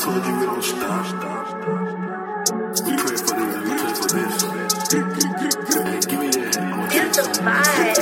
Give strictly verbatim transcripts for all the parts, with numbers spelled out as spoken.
told you we don't stop. We pray for this, we pray for this. Hey, give me that. I'm gonna Get the vibe.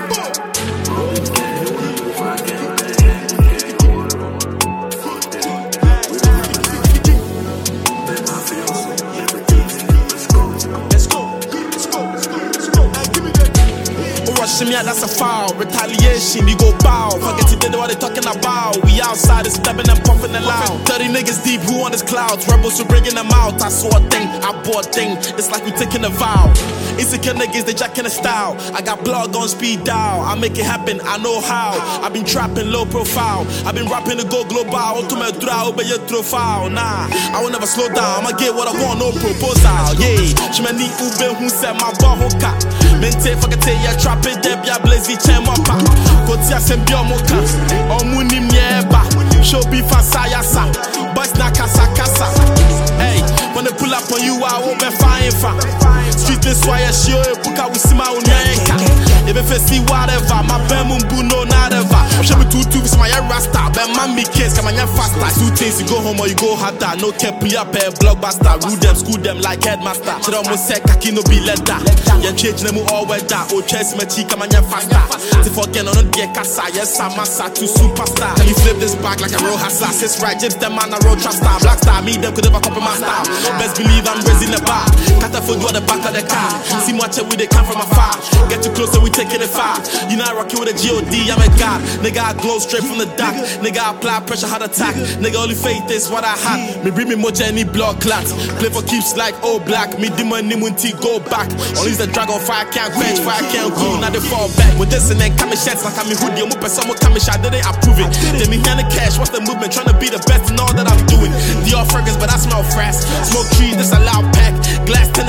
Me out, that's a foul. Retaliation, you go bow. Forget it, they know what they talking about. We outside, it's stepping and pumping it loud. thirty niggas deep, who on this clouds? Rebels, we bringing them out. I saw a thing, I bought a thing. It's like we taking a vow. Insecure niggas, they jacking the style. I got blog on speed dial. I make it happen, I know how. I've been trapping low profile. I've been rapping to go global. Ultimate draw, but your profile. Nah, I will never slow down. I'ma get what I want, no proposal. Yeah, she me need Ube who said my bar hoka. Mente fucking tell ya trap it. Bia blazy chema pa Kotia sembia moka Omuni mieba Show be fasaya sa Boys na kasa kasa Hey, when they pull up on you I won't be fine fa Street this why I show you Buka wisima unyeka Even if I see whatever My bemumbu no never Show me two two my rasta Ben mami case Come on ya faster Two things you go home or you go harder No care pull up a blockbuster Rule them, school them like headmaster Should almost say kaki no be leather Yeah change them all weather Oh chase me cheek Come on ya faster To forget on the casa Yes I'm a to superstar You flip this back like a real hustler Six right Gyps them man a road trap star Black star me them could never copy my style Best believe I'm raising the bar Cut a foot at the back of the car See my check with they come from afar Get too close and we take it far You know I rock you with a G O D I'm a god Nigga I glow straight from the dark Nigga I apply pressure heart attack Nigga only faith is what I had Me bring me much any blood clots Play for keeps like all black Me demon nimunti go back Only the dragon fire can't quench Fire can't cool now they fall back With this and then come and shots like I'm in hoodie I'm up and someone come and shot didn't approve it Then me hand the cash what's the movement Trying to be the best in all that I'm doing Dior fragrance but I smell fresh Smoke trees this a loud pack Glass ten